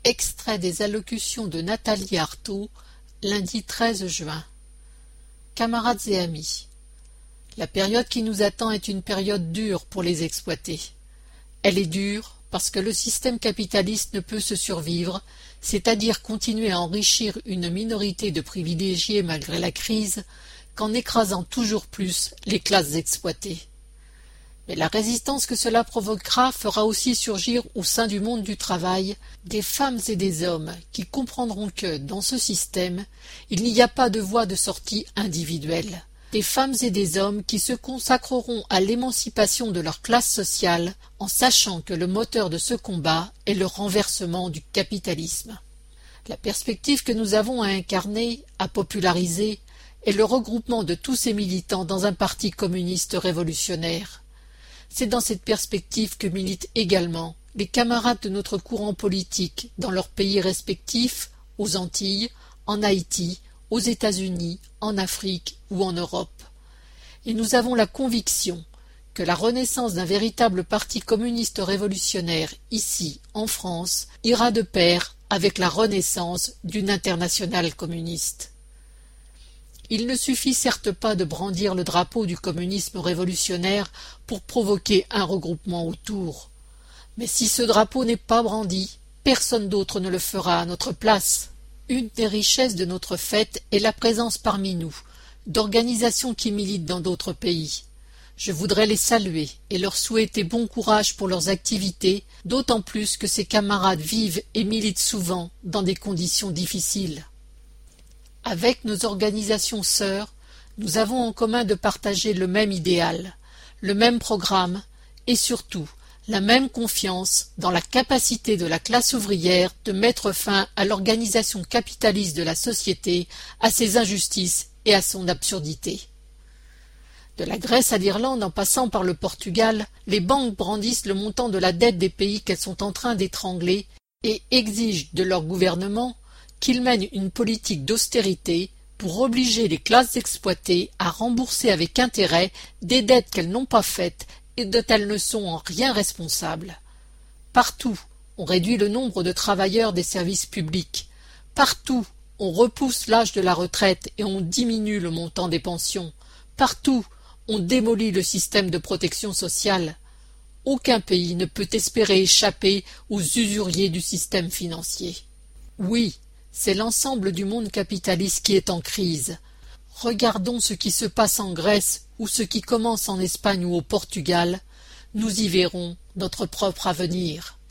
Extrait des allocutions de Nathalie Arthaud, lundi 13 juin. Camarades et amis, la période qui nous attend est une période dure pour les exploités. Elle est dure parce que le système capitaliste ne peut se survivre, c'est-à-dire continuer à enrichir une minorité de privilégiés malgré la crise, qu'en écrasant toujours plus les classes exploitées. Mais la résistance que cela provoquera fera aussi surgir au sein du monde du travail des femmes et des hommes qui comprendront que, dans ce système, il n'y a pas de voie de sortie individuelle. Des femmes et des hommes qui se consacreront à l'émancipation de leur classe sociale en sachant que le moteur de ce combat est le renversement du capitalisme. La perspective que nous avons à incarner, à populariser, est le regroupement de tous ces militants dans un parti communiste révolutionnaire. C'est dans cette perspective que militent également les camarades de notre courant politique dans leurs pays respectifs, aux Antilles, en Haïti, aux États-Unis, en Afrique ou en Europe. Et nous avons la conviction que la renaissance d'un véritable parti communiste révolutionnaire ici, en France, ira de pair avec la renaissance d'une internationale communiste. Il ne suffit certes pas de brandir le drapeau du communisme révolutionnaire pour provoquer un regroupement autour. Mais si ce drapeau n'est pas brandi, personne d'autre ne le fera à notre place. Une des richesses de notre fête est la présence parmi nous d'organisations qui militent dans d'autres pays. Je voudrais les saluer et leur souhaiter bon courage pour leurs activités, d'autant plus que ces camarades vivent et militent souvent dans des conditions difficiles. Avec nos organisations sœurs, nous avons en commun de partager le même idéal, le même programme et surtout la même confiance dans la capacité de la classe ouvrière de mettre fin à l'organisation capitaliste de la société, à ses injustices et à son absurdité. De la Grèce à l'Irlande en passant par le Portugal, les banques brandissent le montant de la dette des pays qu'elles sont en train d'étrangler et exigent de leur gouvernement qu'ils mènent une politique d'austérité pour obliger les classes exploitées à rembourser avec intérêt des dettes qu'elles n'ont pas faites et dont elles ne sont en rien responsables. Partout, on réduit le nombre de travailleurs des services publics. Partout, on repousse l'âge de la retraite et on diminue le montant des pensions. Partout, on démolit le système de protection sociale. Aucun pays ne peut espérer échapper aux usuriers du système financier. Oui, c'est l'ensemble du monde capitaliste qui est en crise. Regardons ce qui se passe en Grèce ou ce qui commence en Espagne ou au Portugal. Nous y verrons notre propre avenir.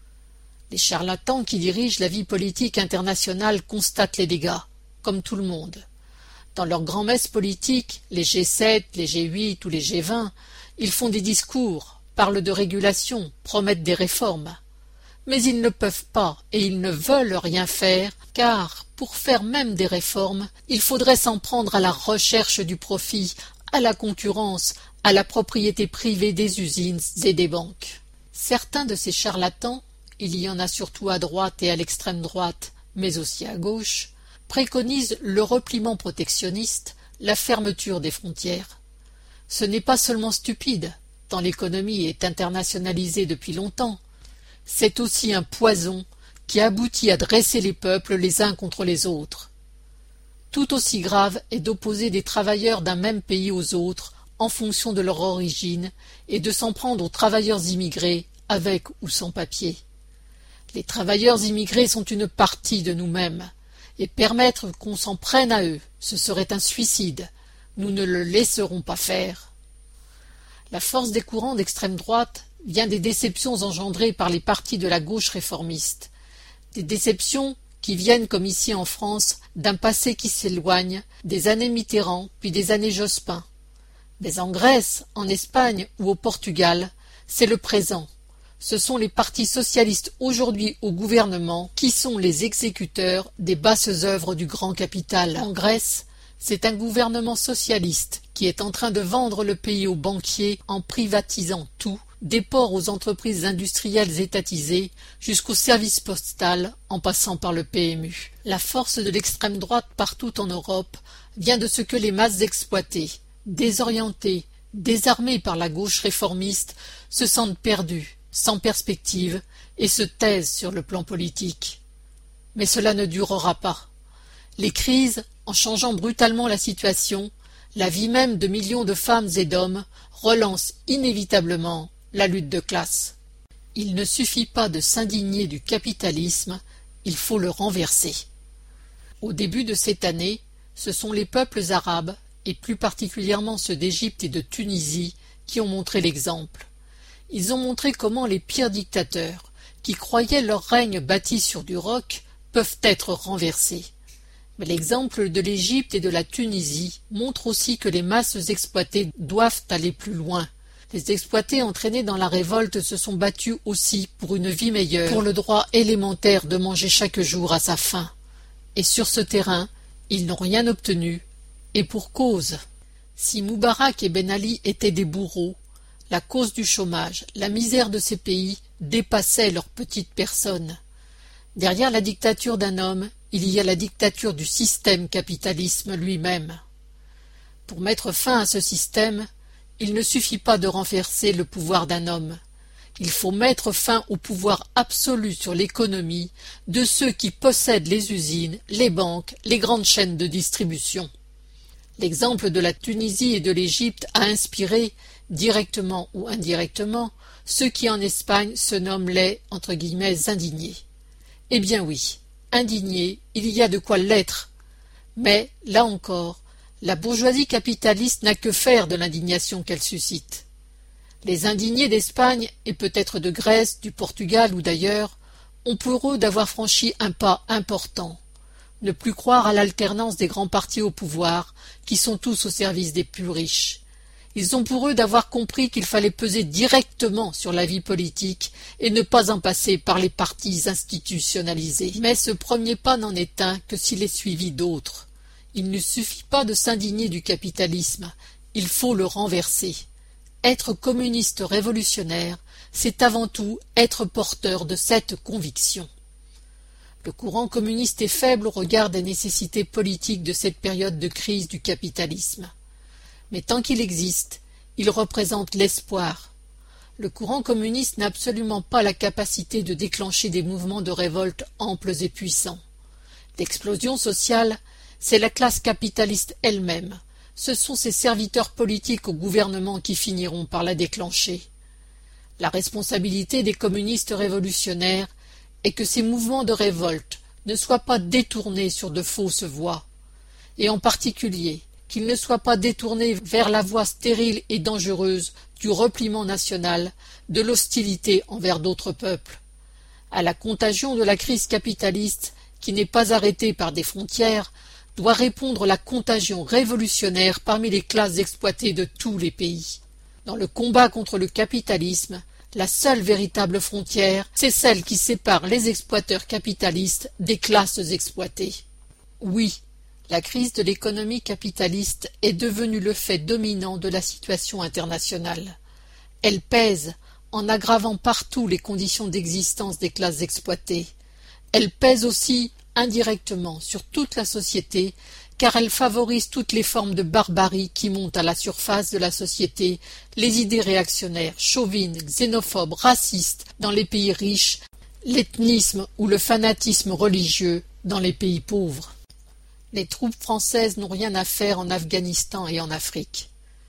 Les charlatans qui dirigent la vie politique internationale constatent les dégâts, comme tout le monde. Dans leurs grands-messes politiques, les G7, les G8 ou les G20, ils font des discours, parlent de régulation, promettent des réformes. Mais ils ne peuvent pas et ils ne veulent rien faire, car, pour faire même des réformes, il faudrait s'en prendre à la recherche du profit, à la concurrence, à la propriété privée des usines et des banques. Certains de ces charlatans, il y en a surtout à droite et à l'extrême droite, mais aussi à gauche, préconisent le repliement protectionniste, la fermeture des frontières. Ce n'est pas seulement stupide, tant l'économie est internationalisée depuis longtemps, c'est aussi un poison qui aboutit à dresser les peuples les uns contre les autres. Tout aussi grave est d'opposer des travailleurs d'un même pays aux autres en fonction de leur origine et de s'en prendre aux travailleurs immigrés avec ou sans papier. Les travailleurs immigrés sont une partie de nous-mêmes et permettre qu'on s'en prenne à eux, ce serait un suicide. Nous ne le laisserons pas faire. La force des courants d'extrême droite vient des déceptions engendrées par les partis de la gauche réformiste. Des déceptions qui viennent, comme ici en France, d'un passé qui s'éloigne, des années Mitterrand, puis des années Jospin. Mais en Grèce, en Espagne ou au Portugal, c'est le présent. Ce sont les partis socialistes aujourd'hui au gouvernement qui sont les exécuteurs des basses œuvres du grand capital. En Grèce, c'est un gouvernement socialiste qui est en train de vendre le pays aux banquiers en privatisant tout, des ports aux entreprises industrielles étatisées jusqu'au service postal en passant par le PMU. La force de l'extrême droite partout en Europe vient de ce que les masses exploitées, désorientées, désarmées par la gauche réformiste, se sentent perdues, sans perspective, et se taisent sur le plan politique. Mais cela ne durera pas. Les crises, en changeant brutalement la situation, la vie même de millions de femmes et d'hommes, relancent inévitablement la lutte de classe. Il ne suffit pas de s'indigner du capitalisme, il faut le renverser. Au début de cette année, ce sont les peuples arabes, et plus particulièrement ceux d'Égypte et de Tunisie, qui ont montré l'exemple. Ils ont montré comment les pires dictateurs, qui croyaient leur règne bâti sur du roc, peuvent être renversés. Mais l'exemple de l'Égypte et de la Tunisie montre aussi que les masses exploitées doivent aller plus loin. Les exploités entraînés dans la révolte se sont battus aussi pour une vie meilleure, pour le droit élémentaire de manger chaque jour à sa faim. Et sur ce terrain, ils n'ont rien obtenu, et pour cause. Si Moubarak et Ben Ali étaient des bourreaux, la cause du chômage, la misère de ces pays dépassait leur petite personne. Derrière la dictature d'un homme, il y a la dictature du système capitalisme lui-même. Pour mettre fin à ce système, il ne suffit pas de renverser le pouvoir d'un homme. Il faut mettre fin au pouvoir absolu sur l'économie de ceux qui possèdent les usines, les banques, les grandes chaînes de distribution. L'exemple de la Tunisie et de l'Égypte a inspiré, directement ou indirectement, ceux qui en Espagne se nomment les « indignés ». Eh bien oui, indignés, il y a de quoi l'être. Mais, là encore, la bourgeoisie capitaliste n'a que faire de l'indignation qu'elle suscite. Les indignés d'Espagne, et peut-être de Grèce, du Portugal ou d'ailleurs, ont pour eux d'avoir franchi un pas important. Ne plus croire à l'alternance des grands partis au pouvoir, qui sont tous au service des plus riches. Ils ont pour eux d'avoir compris qu'il fallait peser directement sur la vie politique et ne pas en passer par les partis institutionnalisés. Mais ce premier pas n'en est un que s'il est suivi d'autres. Il ne suffit pas de s'indigner du capitalisme, il faut le renverser. Être communiste révolutionnaire, c'est avant tout être porteur de cette conviction. Le courant communiste est faible au regard des nécessités politiques de cette période de crise du capitalisme. Mais tant qu'il existe, il représente l'espoir. Le courant communiste n'a absolument pas la capacité de déclencher des mouvements de révolte amples et puissants. L'explosion sociale, c'est la classe capitaliste elle-même. Ce sont ses serviteurs politiques au gouvernement qui finiront par la déclencher. La responsabilité des communistes révolutionnaires est que ces mouvements de révolte ne soient pas détournés sur de fausses voies, et en particulier qu'ils ne soient pas détournés vers la voie stérile et dangereuse du repliement national, de l'hostilité envers d'autres peuples. À la contagion de la crise capitaliste, qui n'est pas arrêtée par des frontières, doit répondre la contagion révolutionnaire parmi les classes exploitées de tous les pays. Dans le combat contre le capitalisme, la seule véritable frontière, c'est celle qui sépare les exploiteurs capitalistes des classes exploitées. Oui, la crise de l'économie capitaliste est devenue le fait dominant de la situation internationale. Elle pèse en aggravant partout les conditions d'existence des classes exploitées. Elle pèse aussi indirectement sur toute la société, car elle favorise toutes les formes de barbarie qui montent à la surface de la société, les idées réactionnaires, chauvines, xénophobes, racistes dans les pays riches, l'ethnisme ou le fanatisme religieux dans les pays pauvres. Les troupes françaises n'ont rien à faire en Afghanistan et en Afrique.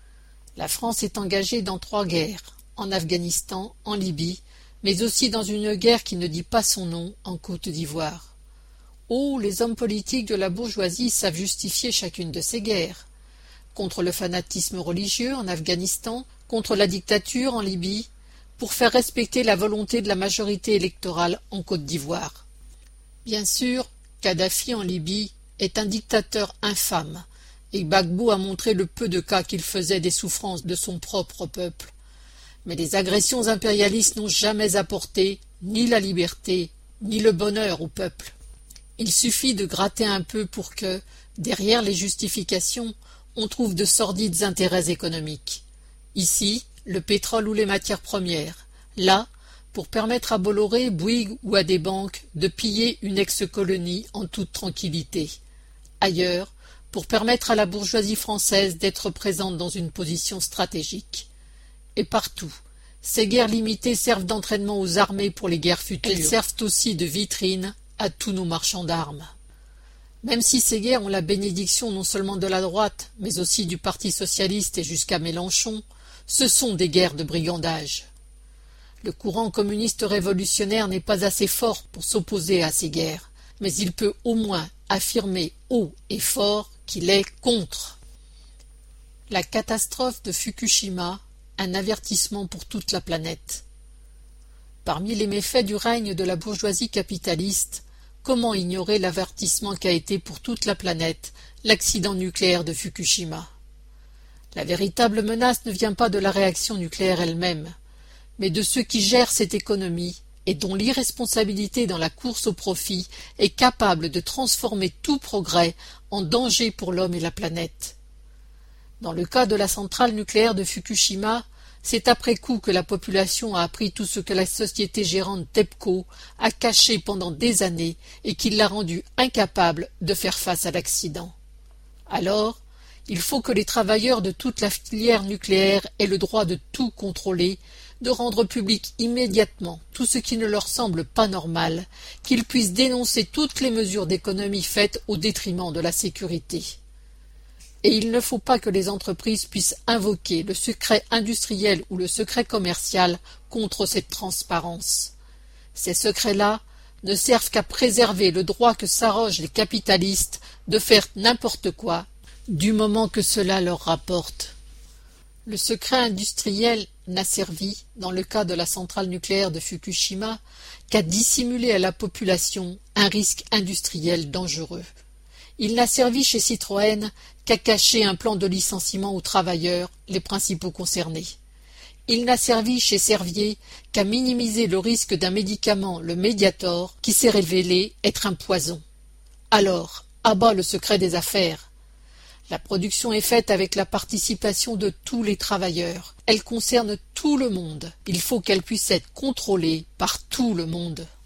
La France est engagée dans 3 guerres, en Afghanistan, en Libye, mais aussi dans une guerre qui ne dit pas son nom, en Côte d'Ivoire. Oh, les hommes politiques de la bourgeoisie savent justifier chacune de ces guerres. Contre le fanatisme religieux en Afghanistan, contre la dictature en Libye, pour faire respecter la volonté de la majorité électorale en Côte d'Ivoire. Bien sûr, Kadhafi en Libye est un dictateur infâme, et Gbagbo a montré le peu de cas qu'il faisait des souffrances de son propre peuple. Mais les agressions impérialistes n'ont jamais apporté ni la liberté, ni le bonheur au peuple. Il suffit de gratter un peu pour que, derrière les justifications, on trouve de sordides intérêts économiques. Ici, le pétrole ou les matières premières. Là, pour permettre à Bolloré, Bouygues ou à des banques de piller une ex-colonie en toute tranquillité. Ailleurs, pour permettre à la bourgeoisie française d'être présente dans une position stratégique. Et partout, ces guerres limitées servent d'entraînement aux armées pour les guerres futures. Elles servent aussi de vitrine à tous nos marchands d'armes. Même si ces guerres ont la bénédiction non seulement de la droite, mais aussi du Parti socialiste et jusqu'à Mélenchon, ce sont des guerres de brigandage. Le courant communiste révolutionnaire n'est pas assez fort pour s'opposer à ces guerres, mais il peut au moins affirmer haut et fort qu'il est contre. La catastrophe de Fukushima, un avertissement pour toute la planète. Parmi les méfaits du règne de la bourgeoisie capitaliste, comment ignorer l'avertissement qu'a été pour toute la planète l'accident nucléaire de Fukushima? La véritable menace ne vient pas de la réaction nucléaire elle-même, mais de ceux qui gèrent cette économie et dont l'irresponsabilité dans la course au profit est capable de transformer tout progrès en danger pour l'homme et la planète. Dans le cas de la centrale nucléaire de Fukushima, c'est après coup que la population a appris tout ce que la société gérante TEPCO a caché pendant des années et qui l'a rendue incapable de faire face à l'accident. Alors, il faut que les travailleurs de toute la filière nucléaire aient le droit de tout contrôler, de rendre public immédiatement tout ce qui ne leur semble pas normal, qu'ils puissent dénoncer toutes les mesures d'économie faites au détriment de la sécurité. Et il ne faut pas que les entreprises puissent invoquer le secret industriel ou le secret commercial contre cette transparence. Ces secrets-là ne servent qu'à préserver le droit que s'arrogent les capitalistes de faire n'importe quoi, du moment que cela leur rapporte. Le secret industriel n'a servi, dans le cas de la centrale nucléaire de Fukushima, qu'à dissimuler à la population un risque industriel dangereux. Il n'a servi chez Citroën qu'à cacher un plan de licenciement aux travailleurs, les principaux concernés. Il n'a servi chez Servier qu'à minimiser le risque d'un médicament, le Mediator, qui s'est révélé être un poison. Alors, à bas le secret des affaires. La production est faite avec la participation de tous les travailleurs. Elle concerne tout le monde. Il faut qu'elle puisse être contrôlée par tout le monde.